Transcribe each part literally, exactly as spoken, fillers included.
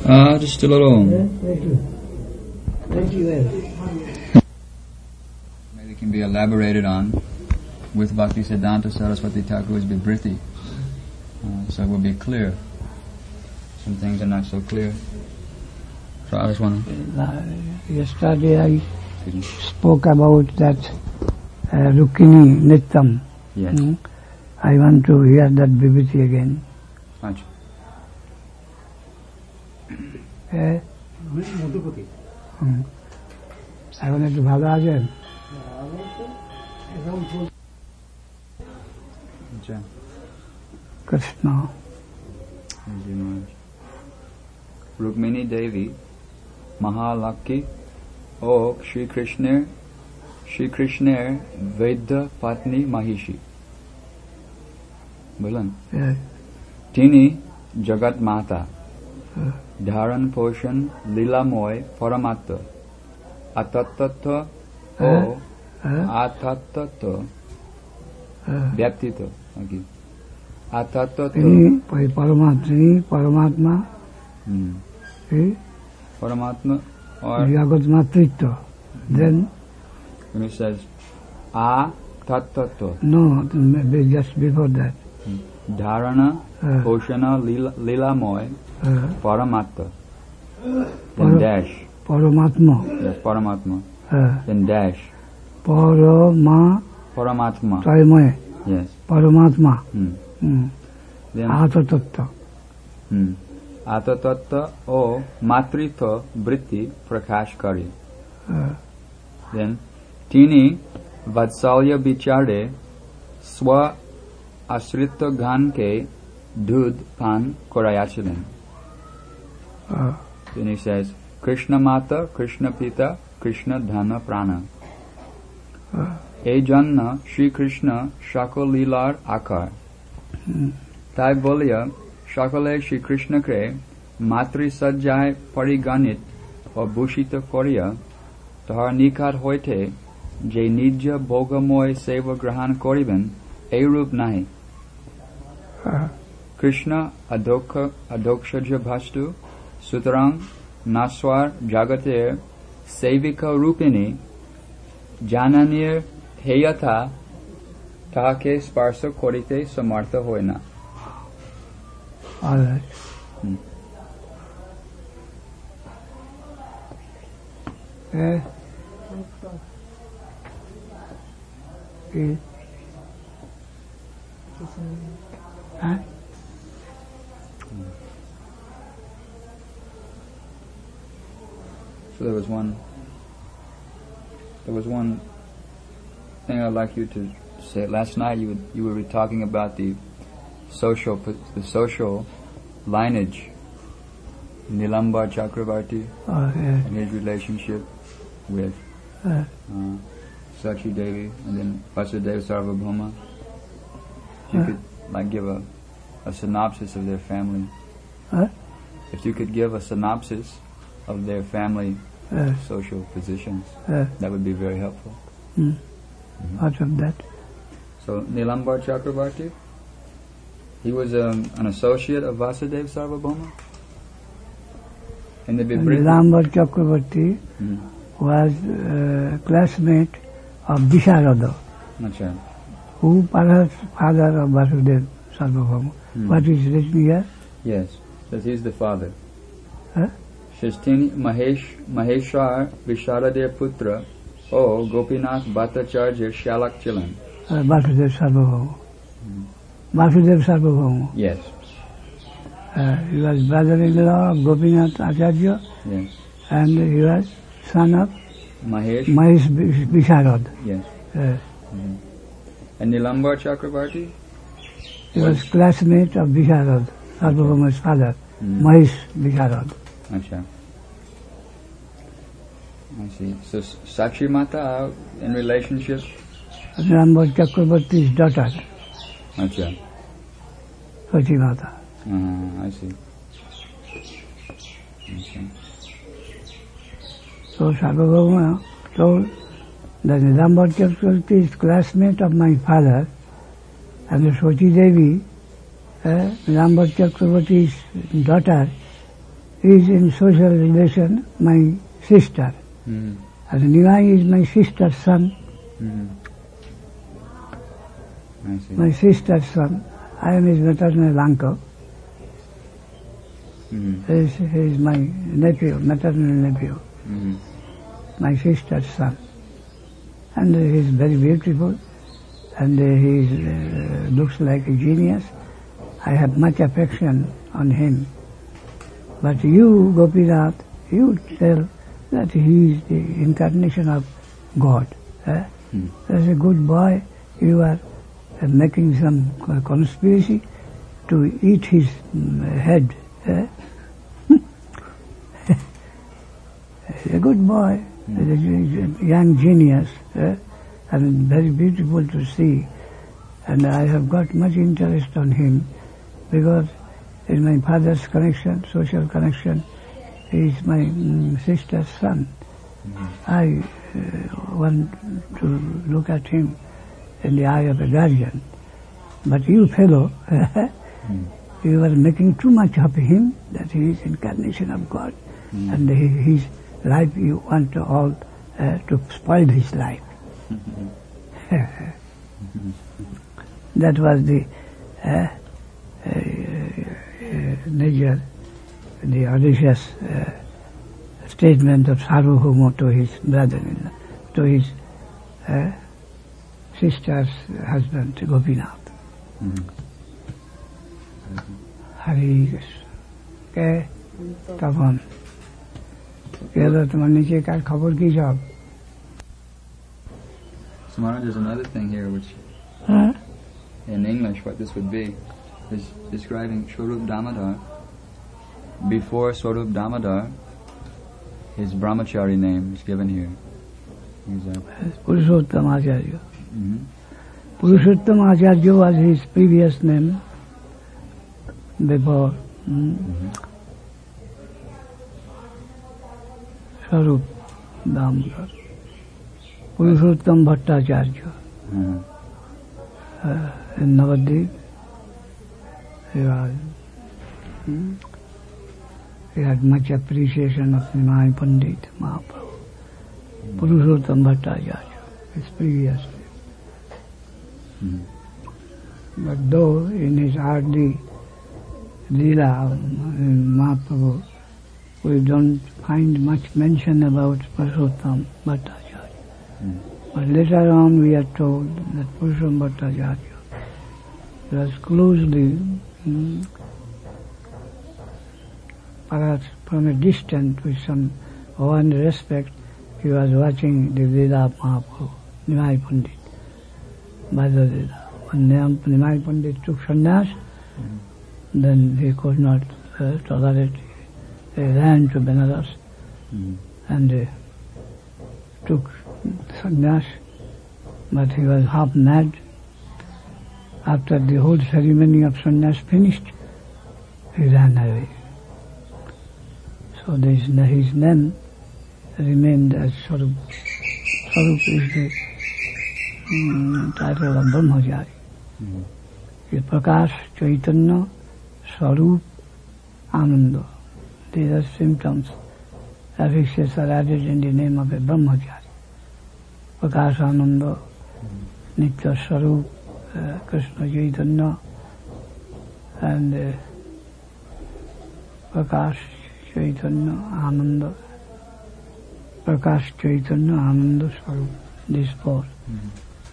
Ah, just a little. Yeah, thank you. Thank you, Ed. Maybe can be elaborated on with Bhaktisiddhanta Saraswati Thakur's Vibhriti. Uh, so it will be clear. Some things are not so clear. So I just want to... Yesterday I spoke about that uh, Rukmini Nittam. Yes. Hmm? I want to hear that Vibhriti again. Achha. Eh? Hmm. এখন একটু ভালো আছেন? Achha. Krishna Rukmini Devi Mahalakki og Shri Krishner Shri Krishner Vedya Patni Mahishi. Bolan. Yes. Tini Jagat Mata Dharan Poshan Lilamoy Paramatta Atattata O Atattata Vyaptita. Okay. Atattata তিনি পরমাত্মা তিনি পরমাত্মা Paramatma or জগৎ মাতৃত্ব. Then when it says A Tattata no, just before that. Dharana Uh. Poshana Lila Lilamoy Uh, Paramatta then Para- dash পরমাত্মা yes Paramatma uh, then dash Parama Paramatma Tanmoy yes পরমাত্মা hmm. hmm. then আত্মতত্ত্ব. hmm. Atatatta O Matritha Vritti Prakash Kari Uh, then Tini Vatsalya Bichare Swa Asrita Ghanke Dud Pan Korayachilen. uh, Then he says Krishna Mata, Krishna Pita, Krishna Dhana Prana. এই জন্য শ্রীকৃষ্ণ সকল লীলার আকার। তাই বলিয়া সকলে শ্রীকৃষ্ণকে মাতৃসজ্জায় পরিগণিত ও ভূষিত করিয়া তাহার নিকট হইতে যে নিজ ভোগময় সেবা গ্রহণ করিবেন এইরূপ নাই। কৃষ্ণ অধ্যক্ষ অধ্যক্ষজ বস্তু, সুতরাং নশ্বর জগতের সেবিকা রূপিণী জাননীর হেয়তা তাহাকে স্পর্শ করিতে সমর্থ হয় না। all right. Hmm. Eh? Eh? Huh? So there was one there was one thing I'd like you to say. Last night you would, you were talking about the social the social lineage, Nilambar Chakravarti Oh, yes. and his relationship with Uh, uh, Sakshi Devi and then Vasudeva Sarvabhauma. If you Uh. could like give a, a synopsis of their family. Huh? If you could give a synopsis of their family uh, social positions, uh, that would be very helpful. hmm. Out of that. So Nilambar Chakravarti, he was um, an associate of Vasudeva Sarvabhauma. In the Vibhriti. Nilambar Chakravarti Hmm. was uh, classmate of Visharada, Acha. who perhaps father of Vasudeva Sarvabhauma. Hmm. What is written here? Yes, that he's the father. Huh? Shishtini Mahesh Maheshwar Vishaladev Putra O Gopinath Bhattacharya Shalak Chilan. Uh, Vasudeva Sarvabhauma. Vasudeva Sarvabhauma. Yes, Uh, he was brother-in-law of Gopinath Acharya, yes. and he was son of Mahesh. Mahesh Visharad. Yes. Uh, And Nilambar Chakravarti? he was classmate of Visharad, Sarvabhauma's father, Hmm. Mahesh Visharad. Acha. I see. So S- Sakshi Mata in relationship? Nilambar Chakravarti's daughter, Acha. Sachi Mata. Uh, I see. Okay. So Sarvabhauma told that Nilambar Chakravarti is classmate of my father, and the Sachi Devi, uh, Nilambar Chakravarti's daughter, is in social relation my sister. Mm. And Nivai is my sister's son. Mm. I see. My sister's son. I am his maternal uncle. Mm. He is, he is my nephew, maternal nephew. Mm. My sister's son. And he is very beautiful. And he uh, looks like a genius. I have much affection on him. But you, Gopinath, you tell that he is the incarnation of God. Eh? Mm. As a good boy, you are uh, making some uh, conspiracy to eat his um, head. Eh? He's a good boy, mm. a young genius, eh? And very beautiful to see. And I have got much interest on him because in my father's connection, social connection, he is my um, sister's son. Mm-hmm. I uh, want to look at him in the eye of a guardian. But you fellow, mm. you are making too much of him, that he is incarnation of God. Mm. And he, his life, you want to all uh, to spoil his life. That was the uh, uh, uh, major, the audacious uh, statement of Sarvabhauma to his brother-in-law, to his uh, sister's husband, Gopinath. Mm-hmm. Hari Krishna. কে তখন গেল তোমার নিচে কার খবর কি সব? So Maharaj, there's another thing here which, huh? in English, what this would be, is describing Swarup Damodar. Before Swarup Damodar, his brahmachari name is given here. He's a Purushottam Acharya. Mm-hmm. Purushottam Acharya was his previous name before mm, mm-hmm. Swarup Damodar. Purushottam Bhattacharya. Mm-hmm. Uh, in Navadvip, he was, hmm, he had much appreciation of Nimai Pandit Mahaprabhu. Mm-hmm. Purushottam Bhattacharya, his previous name. Mm-hmm. But though in his early Leela in Mahaprabhu, we don't find much mention about Purushottam Bhattacharya. Mm. But later on we are told that Purushottam Bhattacharya was closely, mm, perhaps from a distance with some awe and respect, he was watching the Veda of Mahaprabhu, Nimai Pandit, Bhadra Veda. When Nimai Pandit took sannyas, mm. then he could not uh, tolerate it. He ran to Benares mm. and uh, took sannyas, but he was half mad. After the whole ceremony of sannyas finished, he ran away. So this, his name remained as Swarup. Swarup is the um, title of Brahmachari. Mm-hmm. Prakash, Chaitanya, Swarup, Ananda. These are symptoms, affixes are added in the name of a Brahmachari. Prakash Ananda, mm-hmm. Nitya Swarup, uh, Krishna Chaitanya, and uh, Prakash Chaitanya Ananda, Prakash Chaitanya Ananda Swarup, these four. Mm-hmm.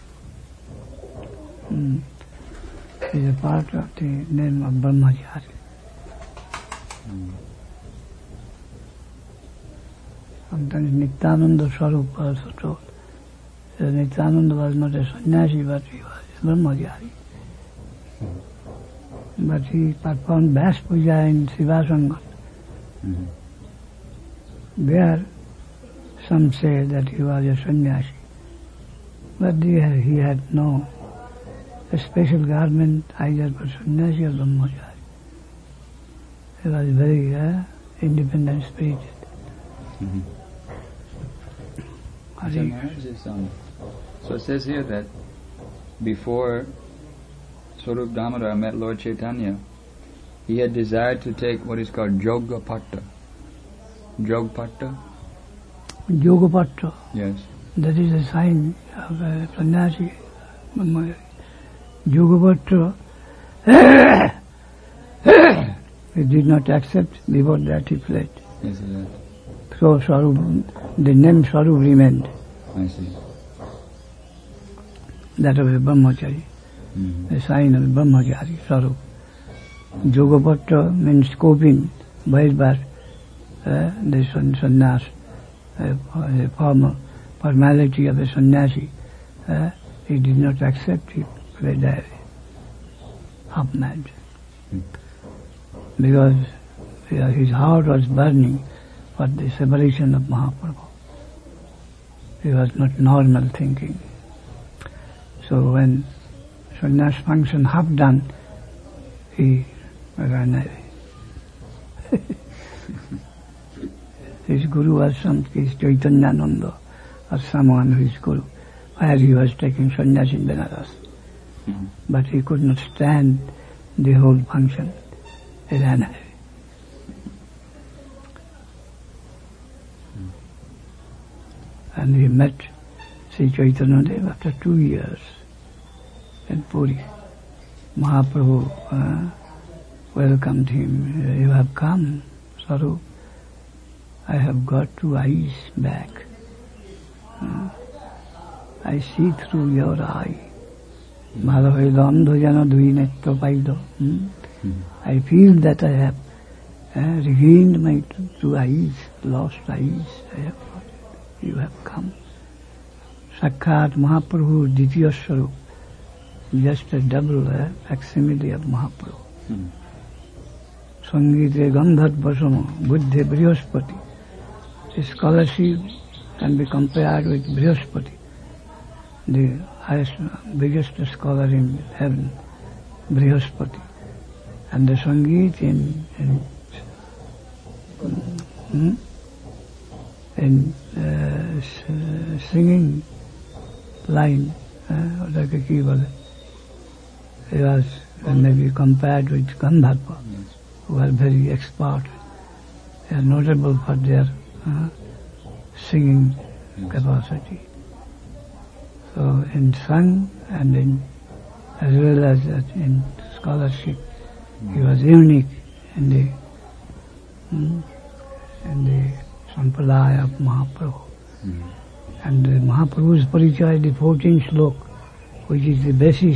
Mm. Is a part of the name of Brahmachari. Mm. Sometimes Nityananda Swarup also told. So Nityananda was not a sannyasi, but he was a Brahmachari. Mm. But he performed Vyas Puja in Sivasangat. Mm-hmm. There, some say that he was a sannyasi. But there he had no a special garment either for sannyasi or Brahmachari. He was very uh, independent spirited. Mm-hmm. So, Maharaj, is, um, so it says here that before Swarup Damodar met Lord Chaitanya, he had desired to take what is called Yogapatta. Jogpatra? Yogapatra. Yes. That is a sign of a sannyasi. Yogapatra, he did not accept. Before that he fled. Yes, yes. So Swarup, the name Swarup remained. I see. That of a Brahmachari. Mm-hmm. A sign of a Brahmachari, Swarup. Yogapatra means coping, Vaidvar, uh, the sannyas, uh, the formal formality of a sannyasi. Uh, he did not accept, he fled away, half mad. Mm. Because uh, his heart was burning for the separation of Mahaprabhu. He was not normal thinking. So when sannyas function half done, he ran away. His guru was some his Chaitanyananda or someone who is guru, where he was taking sannyas in Benares. Mm-hmm. But he could not stand the whole function. He ran away. And he met Sri Chaitanya Dev after two years in Puri. Mahaprabhu uh, welcomed him. You have come, Saru. I have got two eyes back. Uh, I see through your eye. I feel that I have uh, regained my two eyes, lost eyes. I have got it. You have come. Sakkhat Mahaprabhu Ditya Swarup, just a double uh, facsimile of Mahaprabhu. Mm-hmm. Sangite Gandhat Vasama, Buddha Brihaspati. His scholarship can be compared with Brihaspati, the highest, biggest scholar in heaven, Brihaspati. And the Sangeet in, in, in, in uh, singing line, uh, like a keyboard, he was uh, maybe compared with Gandharva, who are very expert. They are notable for their uh, singing capacity. So in song and in as well as in scholarship, he was unique in the mm, in the sampradaya of Mahaprabhu. Mm-hmm. And uh, Mahaprabhu's Parichaya, the fourteenth slok, which is the basis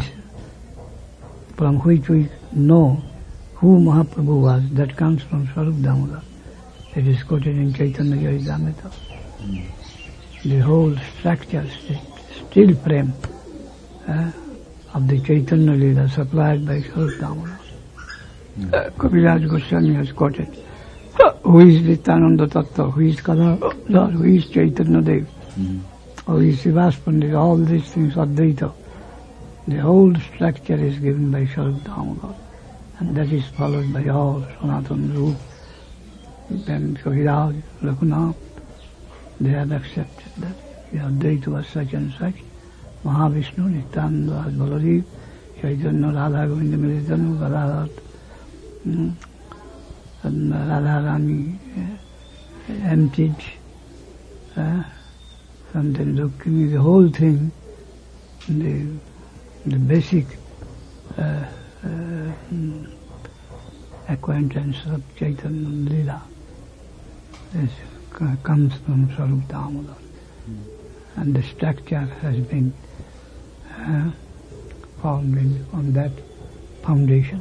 from which we know who Mahaprabhu was, that comes from Swarup Damodar. It is quoted in Chaitanya Charitamrita. Mm-hmm. The whole structure, still frame uh, of the Chaitanya Leela supplied by Swarup Damodar. Mm-hmm. Uh, Kaviraj Goswami has quoted, who is Nityananda Tattva, who is Kadar, who is Chaitanya Dev, mm-hmm. who is Srivas Pandit, all these things Advaita. The whole structure is given by Swarup Damodar, and that is followed by all Sanatana Rup, then Kaviraj, Raghunath. They have accepted that Advaita was such and such. Mahavishnu, Nityananda, Baladev, Chaitanya, Radha Govinda Militanu, Radha, mm, and Radha Rani uh, emptied, uh, and then looking the whole thing, the the basic uh, uh, mm, acquaintance of Chaitanya Leela is, uh, comes from Swarup Damodar. Mm. And the structure has been uh, formed in, on that foundation.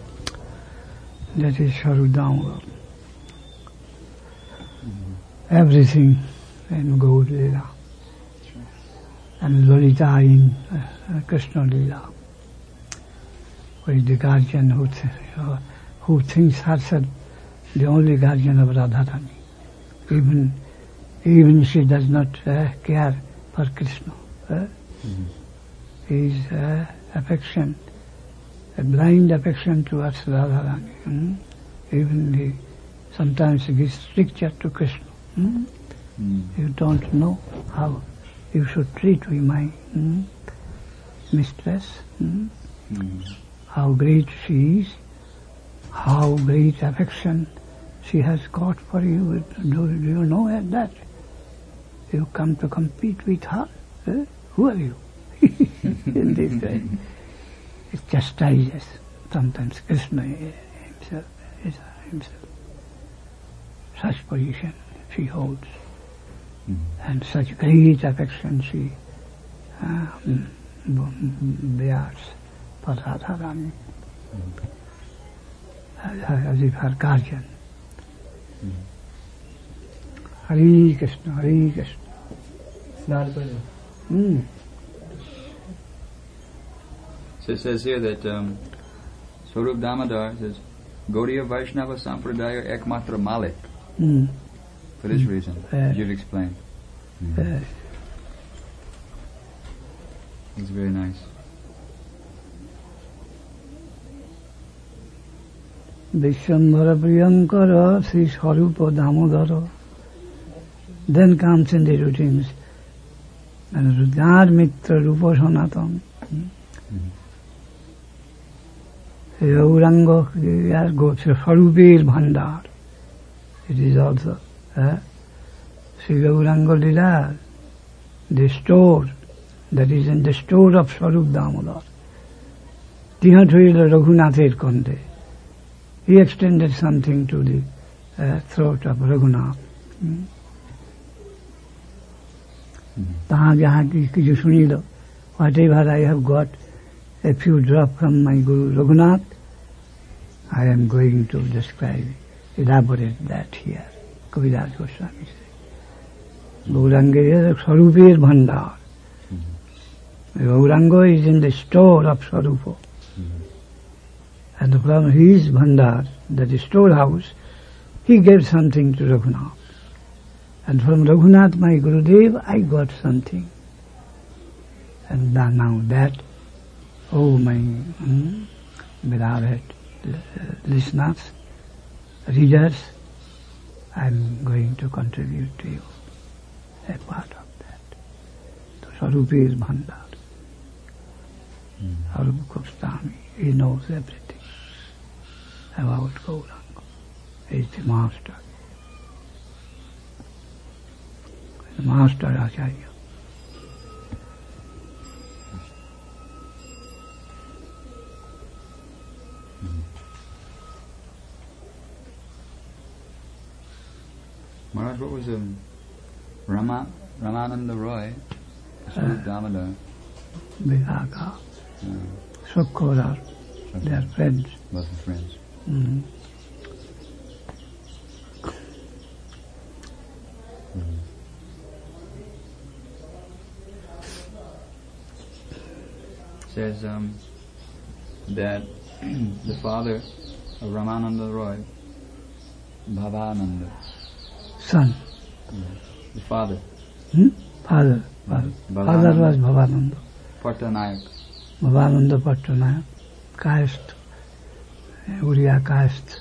That is Swarup Damodar. Mm-hmm. Everything in Gaur Leela. And Lalita in uh, Krishna Leela. Who is the guardian who, th- uh, who thinks herself the only guardian of Radharani. Even Even she does not uh, care for Krishna. Uh, mm-hmm. His uh, affection, a blind affection towards Radharani. Mm? Even he sometimes gives stricture to Krishna. Mm? Mm. You don't know how you should treat with my mm, mistress. Mm? Mm. How great she is, how great affection she has got for you. Do, do you know that? You come to compete with her? Eh? Who are you? In this way. It chastises. Sometimes Krishna himself is himself. Such position she holds. Mm. And such great affection she um, bears for Radharani. Mm. As, as if her guardian. Mm. Hare Krishna, Hare Krishna. Mm. So it says here that um, Swarup Damodar says, Gaudiya Vaishnava Sampradaya Ekmatra Malik. Mm. For this mm. reason, uh, as you've explained. Mm. Uh, it's very nice. Vishwambhara Priyankara Sri Swarupa Damodara. Then comes in the routines. And Rudar Mitra Rupa Sanatan. Gauranga goes to Swarupir Bhandar. It is also uh, Sri Gauranga Lila, the store that is in the store of Swarup Damodar. Tihathurila Raghunathir Konde. He extended something to the uh, throat of Raghunath. Hmm? Taha jaha ki jo suni lo, whatever I have got, a few drops from my Guru Raghunath, I am going to describe, elaborate that here. Kaviraj Goswami says. Gauranga is Swarupir Bhandar. Gauranga is in the store of Swarupa. And from his Bhandar, that is storehouse, he gave something to Raghunath. And from Raghunath, my Gurudev, I got something. And now that, oh my hmm, beloved listeners, readers, I am going to contribute to you a part of that. So Swarupir Bhandar. Swarupa Goswami, he knows everything about Gauranga. He is the master. The master Acharya. Maharaj, what was um, Rama, Ramananda Roy, Swarup Damodar? Viraga, Sokora, they are friends. Both are friends. Mm-hmm. Mm-hmm. Says um, that the father of Ramananda Roy, Bhavananda. Son. Mm. The father. Hmm? Father. Father. Father was Bhavananda. Pattanayak. Bhavananda Pattanayak. Caste. Uriya caste.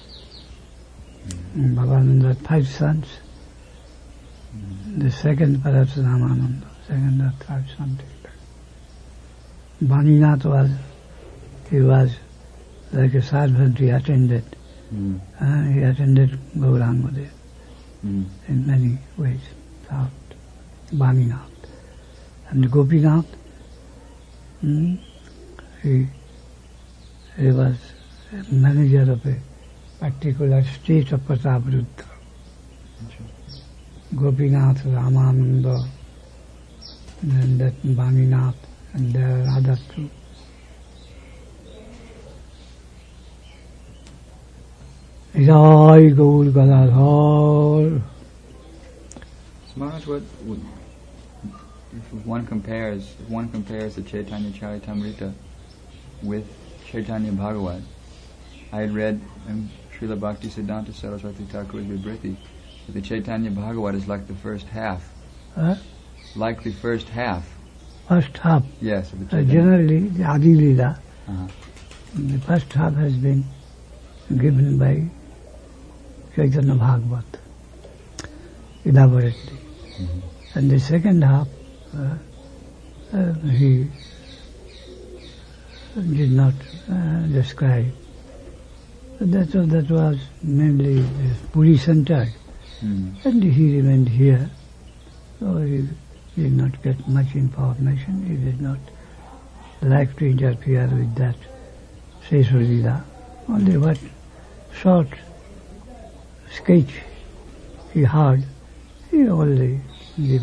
Mm. Bhavananda had five sons. Mm. The second perhaps Ramananda. Second or third something. Bhaninath was, he was like a servant, he attended. Mm. Uh, he attended Gauranga there. Mm. In many ways. South, Bhaninath. And Gopinath, mm, he, he was a manager of a particular state of Prataparudra. Gopinath, Ramananda, and that Bhaninath, and there are others too. Jai Gaur Gadadhar. Maharaj, what would, if one compares, if one compares the Chaitanya Charitamrita with Chaitanya Bhagavat, I had read in Srila Bhakti Siddhanta Saraswati Thakur's Vibriti that the Chaitanya Bhagavat is like the first half. Huh? Like the first half. First half? Yes. Of the uh, generally, the Adi Lila, uh-huh. the first half has been given by Chaitanya Bhagavat, elaborately. Mm-hmm. And the second half, uh, uh, he did not uh, describe That was, that was mainly Puri centered. Mm. And he remained here. So he did not get much information. He did not like to interfere with that Sesvalida. Only what short sketch he heard, he only gives.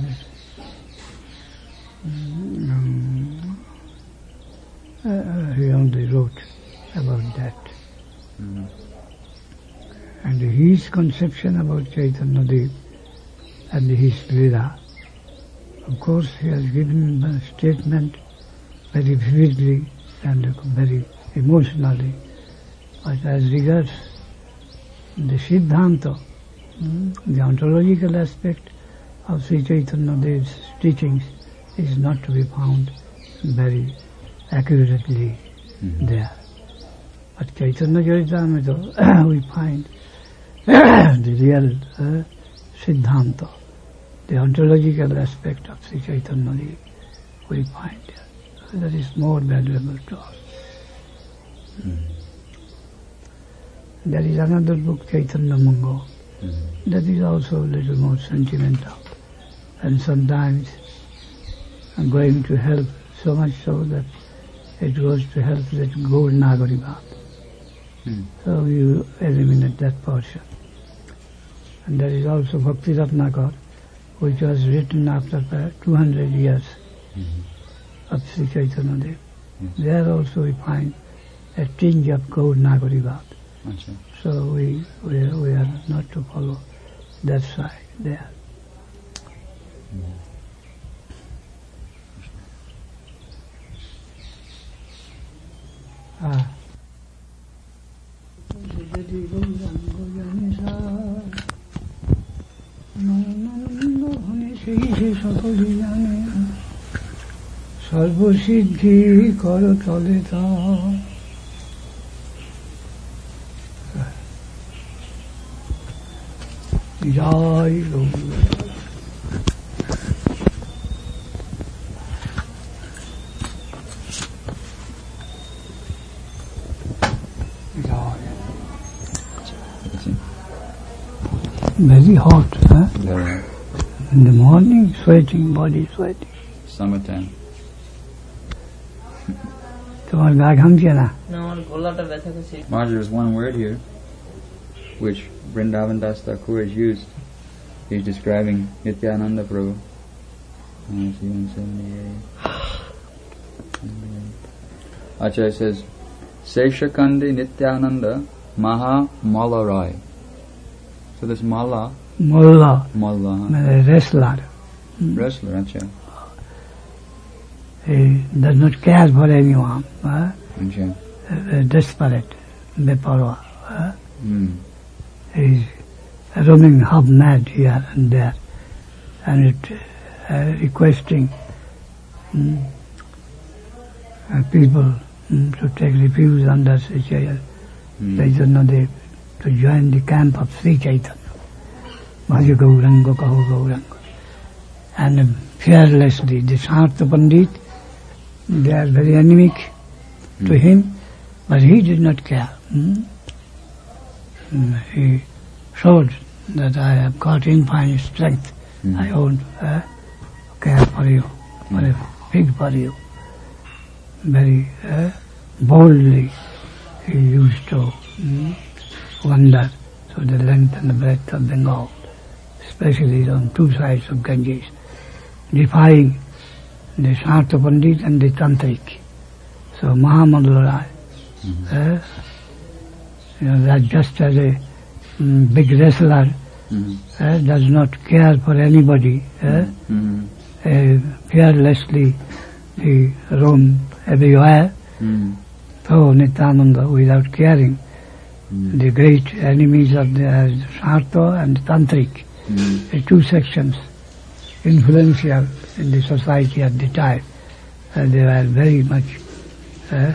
Um, uh, he only wrote about that. Mm. And his conception about Chaitanya Dev and his Lila, of course he has given a statement very vividly and very emotionally, but as regards the Siddhanta, mm, the ontological aspect of Sri Chaitanya Dev's teachings is not to be found very accurately mm-hmm. there. But Chaitanya Charitamrita we find the real uh, Siddhanta, the ontological aspect of Sri Chaitanya Dev we find there. So that is more valuable to us. Mm. There is another book, Chaitanya Mango, mm. that is also a little more sentimental, and sometimes going to help, so much so that it goes to help that Gaur Nagarivat. Mm. So you eliminate that portion. And there is also Bhakti Ratnakar, which was written after two hundred years mm-hmm. of Sri Chaitanya Dev. Yes. There also we find a tinge of Gaur Nagarivat. Okay. So we, we, we are not to follow that side there. Mm. Ah. সর্বসিদ্ধি কর তলে তা জয় very hot, huh? Yeah. In the morning, sweating, body sweating. Summertime. তোমার গা ঘামছে না? Maharaj, there's one word here which Vrindavan Das Thakur has used. He's describing Nityananda Prabhu. Acharya says, Seshakandi Nityananda Maha Malarai. So this Mala, Malla, Malla, huh? wrestler. Wrestler, Acharya. He does not care for anyone. Huh? Acharya. Uh, desperate, beparwa. Huh? Mm. He's roaming half mad here and there, and it, uh, requesting mm, uh, people mm, to take refuge under Sri Chaitanya Dev, to join the camp of Sri Chaitanya. Bhaja Gauranga Kaho Gauranga. And uh, fearlessly, the Sartha Pandit, they are very anemic mm. to him, but he did not care. Mm? Mm, he showed that I have got infinite strength. Mm. I won't uh, care for you, for mm. a fig for you. Very uh, boldly he used to mm, wander through the length and the breadth of Bengal, especially on two sides of Ganges, defying the Sartha Pandit and the Tantric. So Mahamadlarai, mm-hmm. uh, you know, that just as a um, big wrestler mm-hmm. uh, does not care for anybody, uh, mm-hmm. uh, fearlessly he roamed everywhere, mm-hmm. so Nityananda, without caring, mm-hmm. the great enemies of the uh, Sartha and Tantric, mm-hmm. the two sections, influential in the society at the time, and they were very much uh,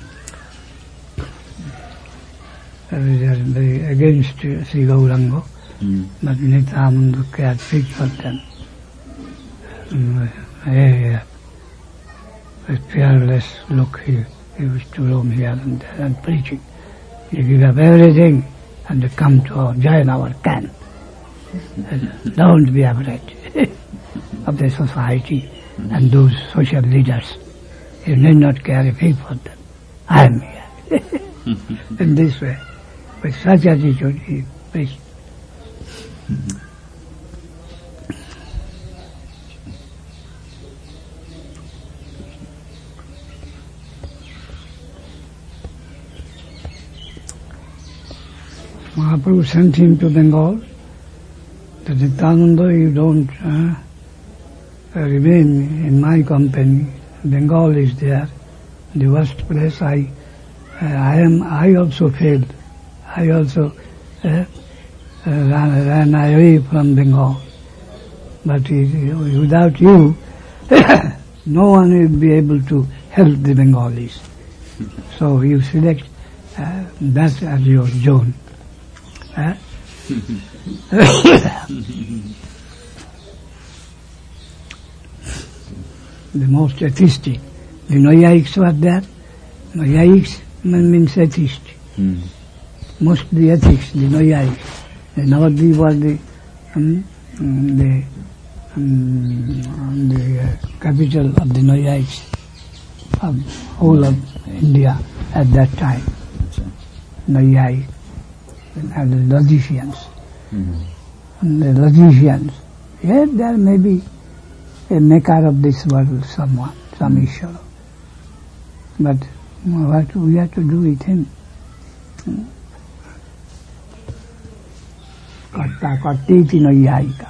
they are very against uh, Sri Gauranga, mm. but Nityananda cared big for them. Um, yeah, with fearless look he, he used to roam here and there and preaching You give up everything and you come to join our camp. Don't be afraid of the society and those social leaders. You need not care a fig for them. I am here. In this way, with such attitude, he preached. Mahaprabhu sent him to Bengal. To Nityananda, you don't uh, remain in my company. Bengal is there, the worst place. I, uh, I am. I also failed. I also uh, uh, ran, ran away from Bengal. But it, without you, no one will be able to help the Bengalis. So you select uh, that as your zone. Uh, the most atheistic. The Noyaics were there. Noyaics means atheist. Mm. Mostly atheists, the Noyaics. The Navadvip was the, um, the, um, the uh, capital of the Noyaics, of whole of India at that time. Noyai. And the logicians. Mm-hmm. And the logicians. Yes, there may be a maker of this world, someone, some Ishvara. But what we have to do with him? Karta kartiti noyayika.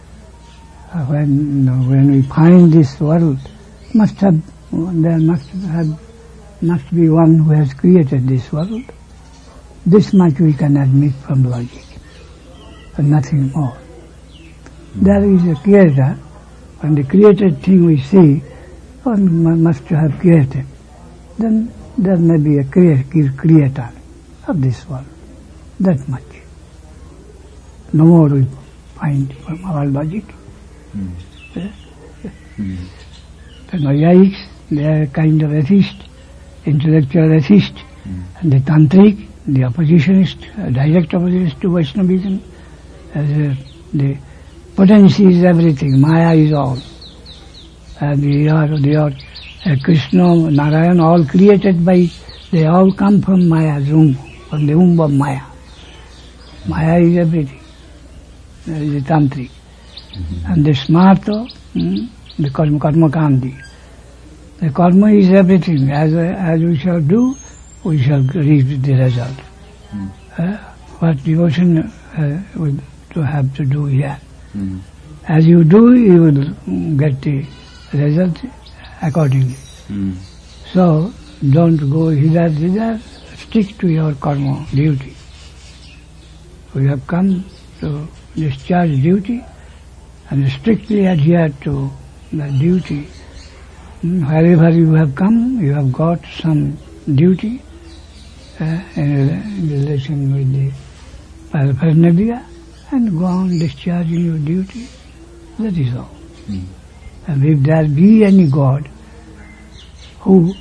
When when we find this world, must have there must have must be one who has created this world. This much we can admit from logic, but nothing more. Mm-hmm. There is a creator, and the created thing we see, one must have created. Then there may be a creator of this world. That much. No more we find from our logic. Mm-hmm. Mm-hmm. The Noyaics, they are kind of atheist, intellectual atheist, mm-hmm. and the Tantric, the oppositionist, uh, direct oppositionist to Vaishnavism, as uh, the potency is everything, Maya is all. And they are, they are uh, Krishna, Narayan, all created by, they all come from Maya's womb, from the womb of Maya. Maya is everything. That is the Tantric. Mm-hmm. And the Smarta, hmm, the Karma, Karma Kandi. The Karma is everything. As, uh, as we shall do, we shall reach the result. Mm. Uh, what devotion uh, would to have to do here. Mm. As you do, you will get the result accordingly. Mm. So, don't go hither, thither, stick to your karma, duty. We have come to discharge duty and strictly adhere to the duty. Wherever you have come, you have got some duty uh, in relation with the paraphernalia, and go on discharging your duty. That is all. Mm. And if there be any God who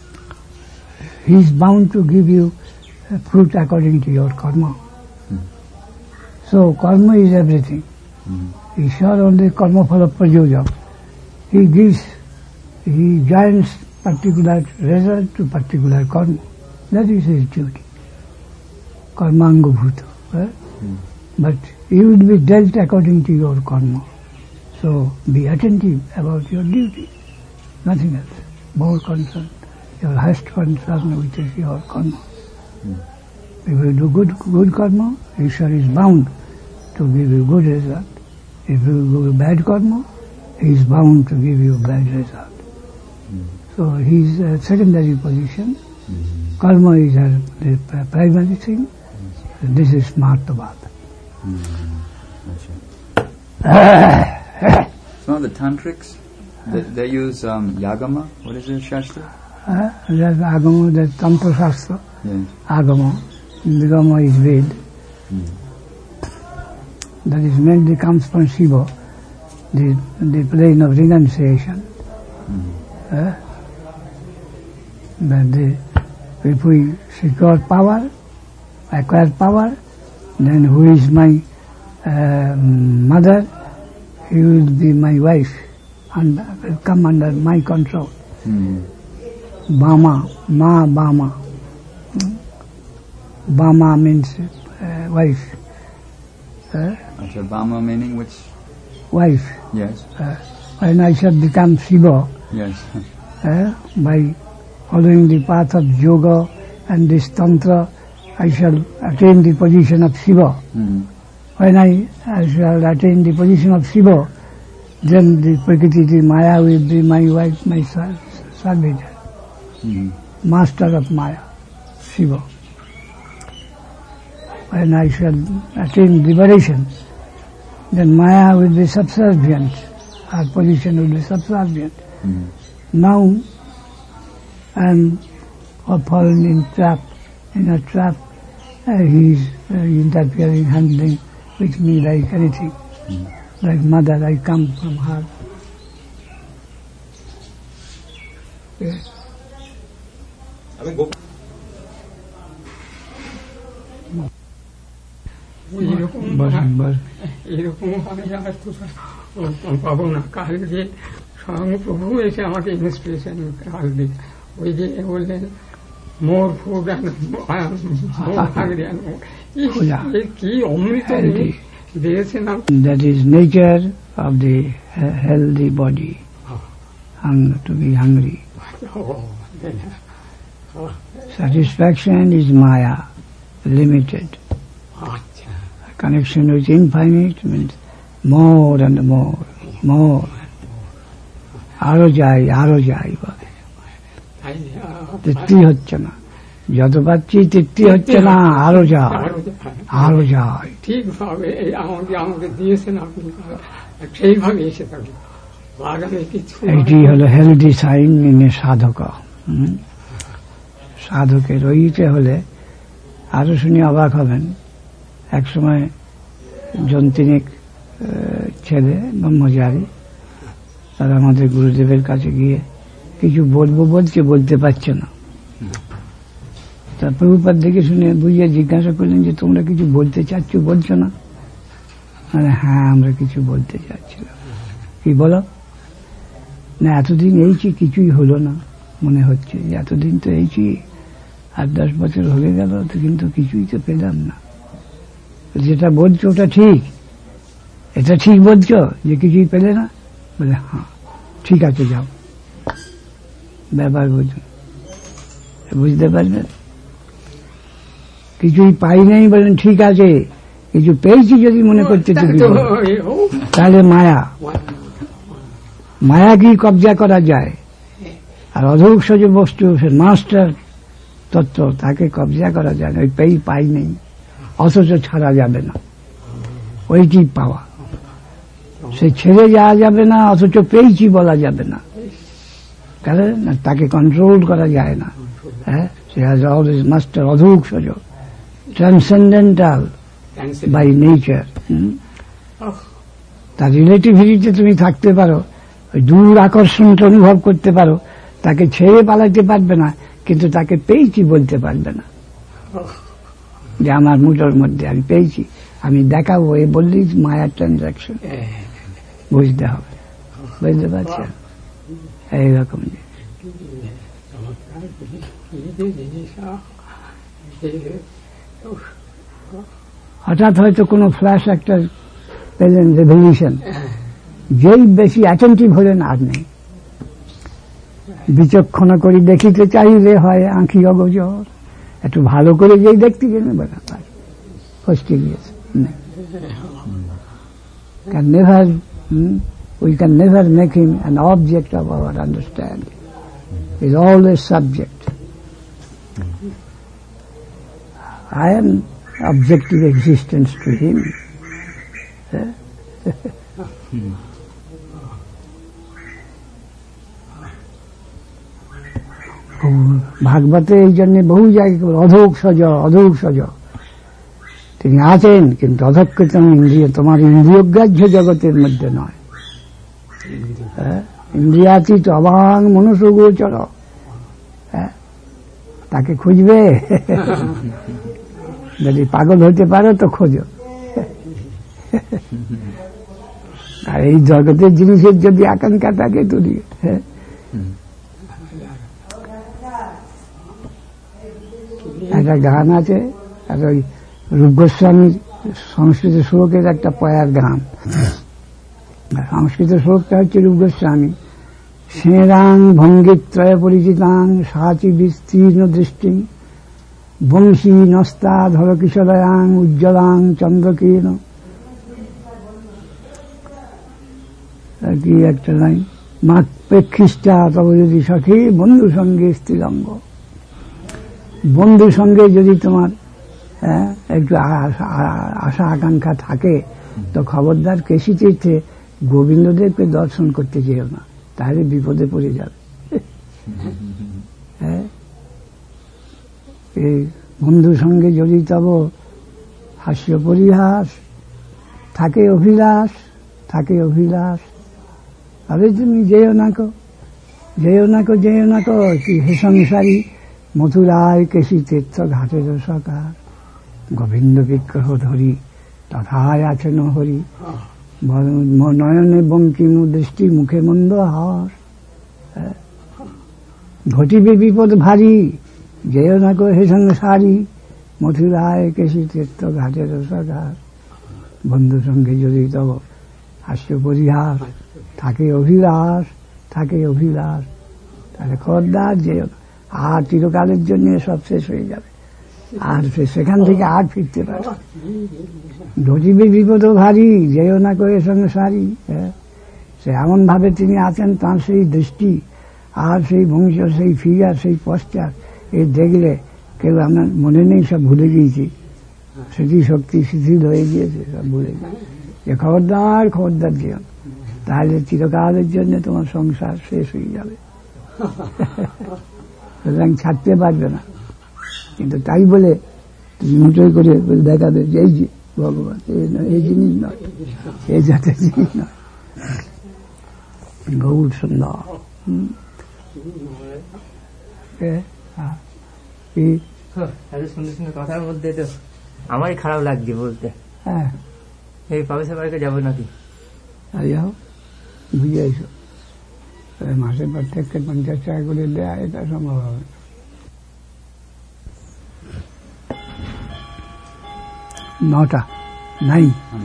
is bound to give you fruit according to your karma. Mm. So karma is everything. Mm. Ishvara only karma phala prajojak. He gives, he joins particular result to particular karma. That is his duty. Karmanga bhuta. Right? Mm. But you will be dealt according to your karma. So be attentive about your duty. Nothing else. More concern. Your highest concern, which is your karma. Mm. If you do good good karma, Ishvara is bound to give you good result. If you do bad karma, he is bound to give you bad result. Mm. So his uh, secondary position, mm. karma is uh, the primary thing. Mm. This is Smartavad. Mm. Gotcha. Some of the tantrics, they, they use um, Yagama. What is it, Shastra? Uh, that's Agama, that's Tantra Shastra. Yes. Agama. Nigama is Ved. Mm. That is mainly comes from Shiva, the, the plane of renunciation. Mm. Uh, that the, if we secure power, acquire power, then who is my uh, mother, he will be my wife and will come under my control. Mm. Bama, ma Bama. Bama means uh, wife. Uh, Achha, Bama meaning which? Wife. Yes. Uh, when I shall become Shiva, yes. uh, by following the path of yoga and this tantra, I shall attain the position of Shiva. Mm. When I, I shall attain the position of Shiva, then the Prakriti, the Maya will be my wife, my servitor, Mm. master of Maya, Shiva. When I shall attain liberation, then Maya will be subservient, her position will be subservient. Mm. Now I am fallen in trap, in a trap, uh, he is uh, interfering, handling with me like anything. Mm. Like mother, I come from her. Yes. এরকম আমি আর তো পাবো না। কাল যে স্বয়ং প্রভু এসে আমাকে ইন্সপিরেশন কাল দিয়ে ওই যে বললেন মোর ফুড কি অমৃত দিয়েছেন। That is nature of the healthy body, Hung, to be hungry. Satisfaction is Maya, limited. Connection with infinite means more and more, more. আরো যাই আরো যাই বলে, তৃপ্তি হচ্ছে না, যত পাচ্ছি তৃপ্তি হচ্ছে না, আরো যাই আরো যাই। ঠিকভাবে আমাকে আমাকে দিয়েছেন আপনি, সেইভাবে এসে থাকি। এটি হলো হেলদি সাইন ইন এ সাধক। সাধকের ওইটা হলে আরো শুনে অবাক হবেন। এক সময় জন্তিনিক ছেলে ব্রহ্মচারী, তারা আমাদের গুরুদেবের কাছে গিয়ে কিছু বলবো বলছে, বলতে পারছে না। তা প্রভুপাদ দেখে শুনে বুঝিয়ে জিজ্ঞাসা করলেন যে তোমরা কিছু বলতে চাচ্ছ, বলছো না? মানে হ্যাঁ, আমরা কিছু বলতে চাচ্ছিলাম। কি বলো? না এতদিন এইছি, কিছুই হলো না, মনে হচ্ছে যে এতদিন তো এইছি, আট দশ বছর হয়ে গেল, তো কিন্তু কিছুই তো পেলাম না। যেটা বলছো ওটা ঠিক, এটা ঠিক বলছো যে কিছুই পেলে না? বলে হ্যাঁ, ঠিক আছে, যাও। ব্যাপার বুঝুন, বুঝতে পারবেন? কিছুই পাই নাই বলেন ঠিক আছে, কিছু পেয়েছি যদি মনে করতে, তাহলে মায়া, মায়া কি কবজা করা যায়? আর অধৌকসজ বস্তু, সে মাস্টার তত্ত্ব, তাকে কবজা করা যায় না। ওই পেই পাই নেই, অথচ ছাড়া যাবে না, ওইটি পাওয়া। সে ছেড়ে যাওয়া যাবে না, অথচ পেয়েছি বলা যাবে না, কারণ তাকে কন্ট্রোল করা যায় না। হ্যাঁ, সে has always master, Adhokshaja, transcendental by nature. তার রিলেটিভিটিতে তুমি থাকতে পারো, ওই দূর আকর্ষণটা অনুভব করতে পারো, তাকে ছেড়ে পালাতে পারবে না, কিন্তু তাকে পেয়েছি বলতে পারবে না যে আমার মুঠোর মধ্যে আমি পেয়েছি, আমি দেখাবো। এ বললেই মায়ার ট্রানজাকশন, বুঝতে হবে। বুঝতে পারছেন? এইরকম হঠাৎ হয়তো কোনো ফ্ল্যাশ একটা পেলেন, রেভলিউশন, যেই বেশি অ্যাটেন্টিভ হলেন আর নেই। বিচক্ষণ করে দেখিতে চাইলে হয় আঁখি অগোচর, একটু ভালো করে যেই দেখতে গেলেন বলা ফসকে গিয়েছে। Can never, hmm, we can never make him an object of our understanding. He is always subject. I am objective existence to him. ভাগবতে এই জন্য বহু জায়গায় অধোক সজ, অধোক সজ, তিনি আছেন, কিন্তু অধঃকৃতম ইন্দ্রিয়, তোমার ইন্দ্রিয়গ্রাহ্য জগতের মধ্যে নয়। ইন্দ্রিয়াতীত অবাং মনুষ্য গোচর, তাকে খুঁজবে। যদি পাগল হতে পারো তো খোঁজো। আর এই জগতের জিনিসের যদি আকাঙ্ক্ষা থাকে তুমি হ্যাঁ একটা গান আছে, আর ওই রূপ গোস্বামীর সংস্কৃত শ্লোকের একটা পয়ার গান। সংস্কৃত শ্লোকটা হচ্ছে রূপ গোস্বামী সেরাং ভঙ্গিত্রয় পরিচিতাং সাচি বিস্তীর্ণ দৃষ্টি বংশী নস্তা ধর কিশোরয়াং উজ্জ্বলাং চন্দ্রকীর্ণ। কি একটা লাইন, মাত প্রেক্ষিষ্টা তব যদি সখী বন্ধু সঙ্গে স্ত্রীরঙ্গ। বন্ধুর সঙ্গে যদি তোমার একটু আশা আকাঙ্ক্ষা থাকে তো খবরদার কেশি তীর্থে গোবিন্দদেবকে দর্শন করতে যেও না, তাহলে বিপদে পড়ে যাবে। হ্যাঁ, এই বন্ধুর সঙ্গে যদি তব হাস্য পরিহাস থাকে অভিলাষ থাকে অভিলাষ, তবে তুমি যেও না কো যেও না কো যেও না কো কি হে সংসারী মথুরায় কেশি তীর্থ ঘাটের সকার গোবিন্দ বিগ্রহ ধরি তথায় আছেন হরি নয়নে বঙ্কিম দৃষ্টি মুখে মন্দ হাস। ঘটিবে বিপদ ভারী যেও না কো হে সংসারী মথুরায় কেশি তীর্থ ঘাটের সকার। বন্ধুর সঙ্গে যদি তব হাস্য পরিহাস থাকে অভিলাষ থাকে অভিলাষ, তাহলে খবরদার যেও না। আর চিরকালের জন্য সব শেষ হয়ে যাবে, আর সেখান থেকে আর ফিরতে পারবে। ঘটিবে বিপদ ভারী যেও না করে সংসারী। সে এমন ভাবে তিনি আছেন, তাঁর সেই দৃষ্টি আর সেই বংশ সেই ফিগার সেই পশ্চাৎ এ দেখলে কেউ আমার মনে নেই, সব ভুলে গিয়েছি, স্মৃতি শক্তি শিথিল হয়ে গিয়েছে, সব ভুলে গিয়েছে। যে খবরদার খবরদার যেও, তাহলে চিরকালের জন্য তোমার সংসার শেষ হয়ে যাবে, সুতরাং ছাড়তে পারবে না। কিন্তু তাই বলে তুমি মুঠোই করে দেখাবে যে এই যে ভগবান এই জিনিস নয়, এই জাতের জিনিস নয়। গৌর সুন্দর সুন্দর সুন্দর কথার মধ্যে তো আমারই খারাপ লাগছে বলতে। হ্যাঁ, এই প্রফেসর বাড়িতে যাবো নাকি? আর যাও বুঝে আইসো, মাসে প্রত্যেককে পঞ্চাশ টাকা করে দেয়া এটা সম্ভব হবে। নটা নাই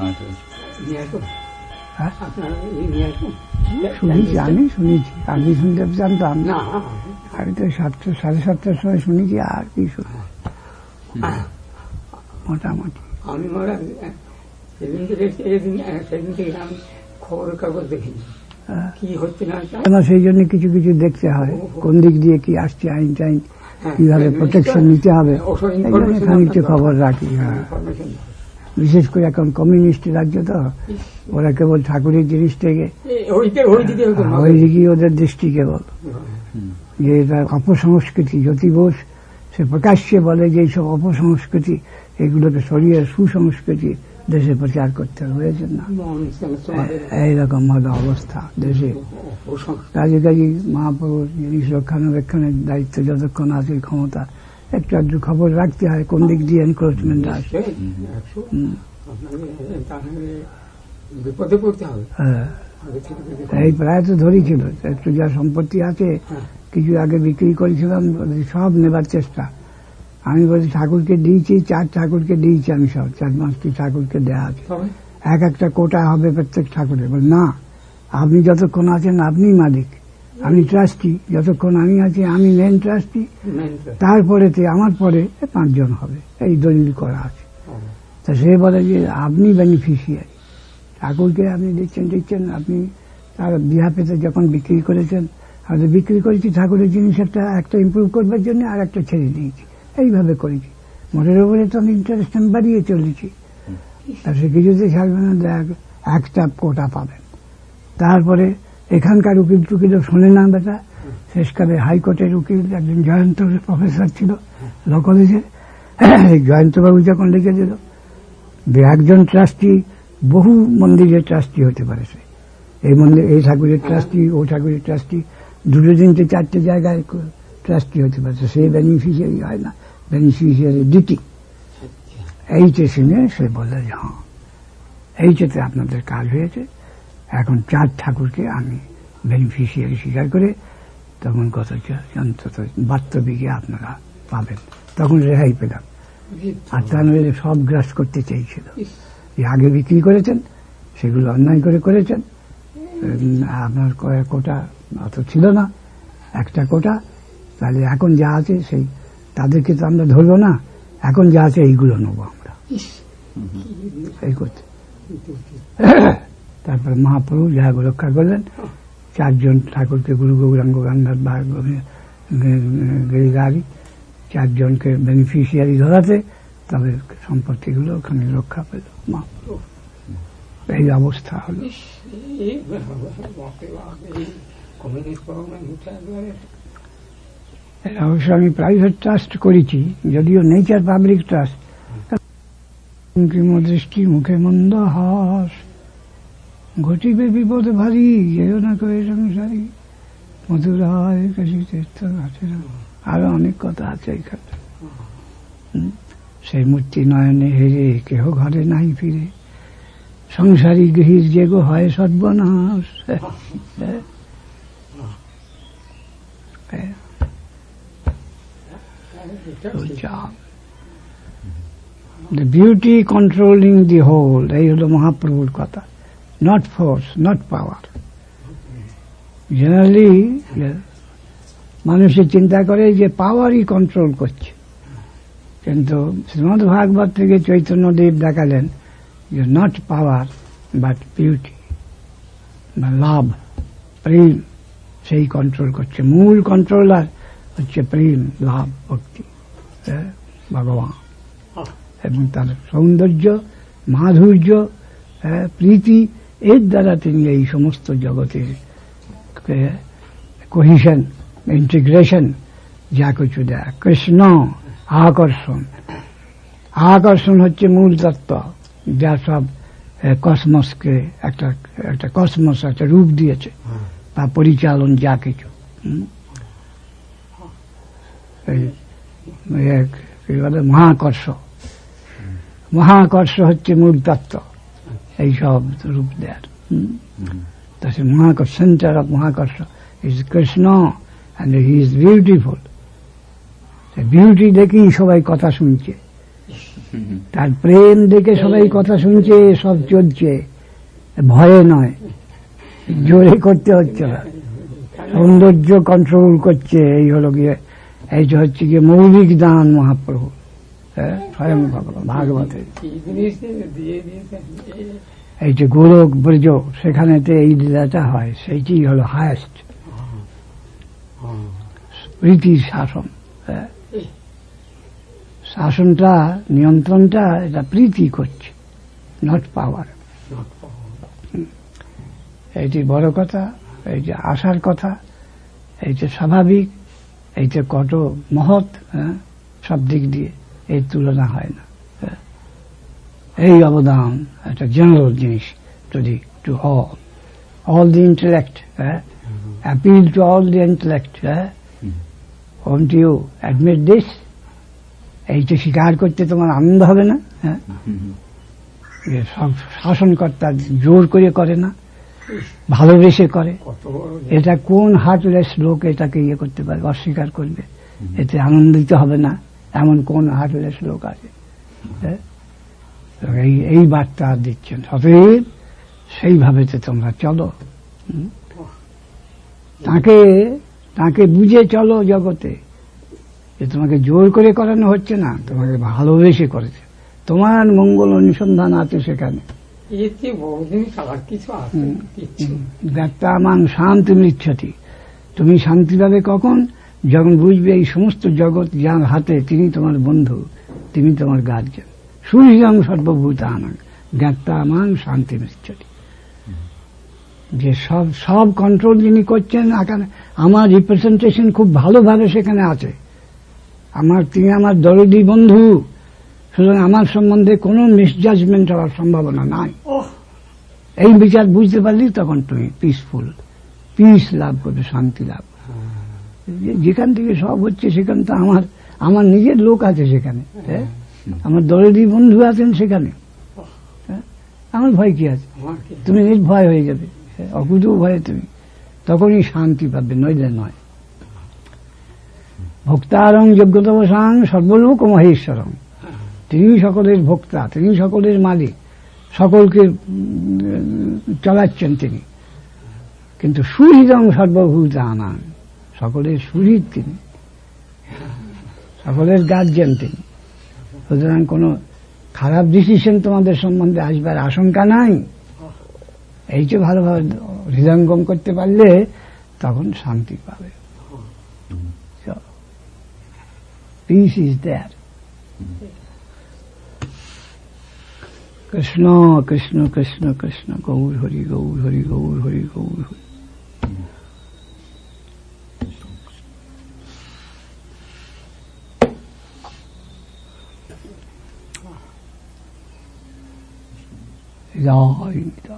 শুনেছি, আমি শুনেছি, আমি শুনতে জানতাম না, আমি তো সাতটা সাড়ে সাতটার সময় শুনেছি, আর কি শুনি মোটামুটি। আমি সেদিন থেকে সেদিন থেকে আমি খবরের কাগজ দেখিনি কি হচ্ছে না, সেই জন্য কিছু কিছু দেখতে হয়, কোন দিক দিয়ে কি আসছে, আইন টাইন কিভাবে প্রোটেকশন নিতে হবে, এই জন্য খানিকটা খবর রাখি। হ্যাঁ, বিশেষ করে এখন কমিউনিস্ট রাজ্য তো, ওরা কেবল ঠাকুরের জিনিসটাকে ওই দিকে ওদের দৃষ্টি কেবল, যে এটা অপসংস্কৃতি। জ্যোতি বোস সে প্রকাশ্যে বলে যে এইসব অপসংস্কৃতি এগুলোকে সরিয়ে সুসংস্কৃতি দেশে প্রচার করতে হয়েছে না, এইরকম হবে অবস্থা দেশে। কাজে কাজে মহাপুরুষ জিনিস রক্ষণাবেক্ষণের দায়িত্ব যতক্ষণ আছে ক্ষমতা, একটু একটু খবর রাখতে হয় কোন দিক দিয়ে এনক্রোচমেন্ট আসে। বিপদে পড়তে হবে। হ্যাঁ, এই প্রায় তো ধরেছিল, একটু যা সম্পত্তি আছে কিছু আগে বিক্রি করেছিলাম, সব নেবার চেষ্টা। আমি বলছি ঠাকুরকে দিয়েছি, চার ঠাকুরকে দিয়েছি আমি, সব চার পাঁচটি ঠাকুরকে দেওয়া আছে, এক একটা কোটা হবে প্রত্যেক ঠাকুরের। বল না, আপনি যতক্ষণ আছেন আপনি মালিক, আমি ট্রাস্টি, যতক্ষণ আমি আছি আমি মেন ট্রাস্টি, তারপরেতে আমার পরে পাঁচজন হবে, এই দলিল করা আছে। তা সে বলে যে আপনি বেনিফিশিয়ারি, ঠাকুরকে আপনি দিচ্ছেন দিচ্ছেন আপনি তার বিহাফেতে যখন বিক্রি করেছেন, আমি বিক্রি করেছি ঠাকুরের জিনিস একটা একটা ইম্প্রুভ করবার জন্য, আর একটা ছেড়ে দিয়েছি, এইভাবে করেছি। মোটের উপরে তো আমি ইন্টারেস্ট বাড়িয়ে চলেছি, তা সে কিছুতে ছাড়বে না, একটা কোটা পাবেন। তারপরে এখানকার উকিল টুকিলও শোনে না বেটা, শেষকালে হাইকোর্টের উকিল একজন জয়ন্ত প্রফেসর ছিল ল কলেজে, জয়ন্তবাবু যখন লিখে দিল একজন ট্রাস্টি বহু মন্দিরের ট্রাস্টি হতে পারে, সে এই মন্দির এই ঠাকুরের ট্রাস্টি ও ঠাকুরের ট্রাস্টি দুটো তিনটে চারটে জায়গায় ট্রাস্টি হতে পারে, সে বেনিফিশিয়ারি হয় না, বেনিফিশিয়ারি ডিটি। এইচে শুনে সে বলল যে হ্যাঁ এইচেতে আপনাদের কাজ হয়েছে, এখন চাঁদ ঠাকুরকে আমি বেনিফিশিয়ারি স্বীকার করে তখন কত অন্তত বাস্তবিকে আপনারা পাবেন, তখন রেহাই পেলাম। আর তা নইলে সব গ্রাস করতে চেয়েছিল, আগে বিক্রি করেছেন সেগুলো অন্যায় করে করেছেন, আপনার কোটা অত ছিল না, একটা কোটা, তাহলে এখন যা আছে সেই তাদেরকে তো আমরা ধরবো না, এখন যা আছে এইগুলো নেবো আমরা, এই করতে। তারপরে মহাপ্রভু যা রক্ষা করলেন, চারজন ঠাকুরকে গুরু গৌরাঙ্গ গান্ধার বা গিরিধারী চারজনকে বেনিফিশিয়ারি ধরাতে তাদের সম্পত্তিগুলো ওখানে রক্ষা পেল মহাপ্রভু। এই অবস্থা হল। অবশ্য আমি প্রাইভেট ট্রাস্ট করেছি, যদিও নেচার পাবলিক ট্রাস্ট। দৃষ্টি মুখে মন্দ হাস, ঘটিবে বিপদ ভারী, যেও না করে সংসারী, মধুরায় কাশি তীর্থ আছে, আরো অনেক কথা আছে এখানে। সেই মূর্তি নয়নে হেরে কেহ ঘরে নাই ফিরে, সংসারী গৃহীর যে গো হয় সর্বনাশ। The beauty controlling the whole, এই হল মহাপ্রভুর কথা। Not force, not power. Generally মানুষের চিন্তা করে যে পাওয়ারই কন্ট্রোল করছে, কিন্তু শ্রীমদ ভাগবত থেকে চৈতন্যদেব দেখালেন যে নট পাওয়ার বাট বিউটি বা লাভ, প্রেম, সেই কন্ট্রোল করছে। মূল কন্ট্রোলার হচ্ছে প্রেম, লাভ, ভক্তি, ভগবান এবং তার সৌন্দর্য, মাধুর্য, প্রীতি, এর দ্বারা তিনি এই সমস্ত জগতের কোহিশন, ইন্টিগ্রেশন যা কিছু দেয়। কৃষ্ণ আকর্ষণ, আকর্ষণ হচ্ছে মূল তত্ত্ব, যা সব কসমসকে একটা একটা কসমস একটা রূপ দিয়েছে, তা পরিচালন যা কিছু। মহাকর্ষ, মহাকর্ষ হচ্ছে মূল তত্ত্ব, এই সব রূপ দেয়ার। তা সে মহাকর্ষ, সেন্টার অফ মহাকর্ষ is Krishna, and he is beautiful. Beauty দেখেই সবাই কথা শুনছে, তার প্রেম দেখে সবাই কথা শুনছে, সব চলছে, ভয়ে নয়, জোরে করতে হচ্ছে না, সৌন্দর্য কন্ট্রোল করছে। এই হলো গিয়ে, এইটা হচ্ছে গিয়ে মৌলিক দান মহাপ্রভু, হ্যাঁ, স্বয়ং ভগবান ভাগবতে। এই যে গোলক ব্রজ, সেখানেতে এই লীলাটা হয়, সেইটি হলো হায়েস্ট প্রীতির শাসন। শাসনটা, নিয়ন্ত্রণটা, এটা প্রীতি করছে, নট পাওয়ার। এইটি বড় কথা, এই যে আশার কথা, এই যে স্বাভাবিক, এই যে কত মহৎ, হ্যাঁ, সব দিক দিয়ে এই তুলনা হয় না। এই অবদান একটা জেনারেল জিনিস, to the to all all the intellect, appeal to all the intellect. Won't you admit this? এইটা স্বীকার করতে তোমার আনন্দ হবে না? হ্যাঁ, সব শাসনকর্তা জোর করে করে না, ভালোবেসে করে। এটা কোন হার্টলেস লোক এটাকে ইয়ে করতে পারে, অস্বীকার করবে? এতে আনন্দিত হবে না, এমন কোন হার্টলেস লোক আছে? এই এই বার্তা দিচ্ছেন, অতএব সেইভাবে তোমরা চলো, তাকে তাকে বুঝে চলো জগতে, যে তোমাকে জোর করে করানো হচ্ছে না, তোমাকে ভালোবেসে করেছে, তোমার মঙ্গল অনুসন্ধান আছে সেখানে। জ্ঞাত্তামাং শান্তি মৃচ্ছতি, তুমি শান্তি পাবে কখন? যখন বুঝবে এই সমস্ত জগৎ যার হাতে, তিনি তোমার বন্ধু, তিনি তোমার গার্জেন। সুহৃদং সর্বভূতানাং জ্ঞাত্তামাং শান্তি মৃচ্ছতি, যে সব সব কন্ট্রোল যিনি করছেন, আমার রিপ্রেজেন্টেশন খুব ভালোভাবে সেখানে আছে, আমার তিনি আমার দরদি বন্ধু, সুতরাং আমার সম্বন্ধে কোনো মিসজাজমেন্ট হওয়ার সম্ভাবনা নাই। এই বিচার বুঝতে পারলি তখন তুমি পিসফুল, পিস লাভ করবে, শান্তি লাভ। যেখান থেকে সব হচ্ছে সেখান তো আমার আমার নিজের লোক আছে সেখানে, আমার দরদি বন্ধু আছেন সেখানে, আমার ভয় কি আছে? তুমি নির্ভয় হয়ে যাবে, অকুত ভয়ে তুমি তখনই শান্তি পাবে, নইলে নয়। ভোক্তারং যোগ্যতবসাং সর্বলোক মহেশ্বরং, তিনি সকলের ভোক্তা, তিনি সকলের মালিক, সকলকে চালাচ্ছেন তিনি। কিন্তু সুহৃদং সর্বভূতানাং, সকলের সুহৃদ তিনি, সকলের গার্জেন তিনি। সুতরাং কোন খারাপ ডিসিশন তোমাদের সম্বন্ধে আসবার আশঙ্কা নাই। এই যে ভালোভাবে হৃদয়ঙ্গম করতে পারলে তখন শান্তি পাবে। Peace is there. Krishna Krishna Krishna Krishna, Gaur Hari Gaur Hari Gaur Hari Gaur Hari. Joy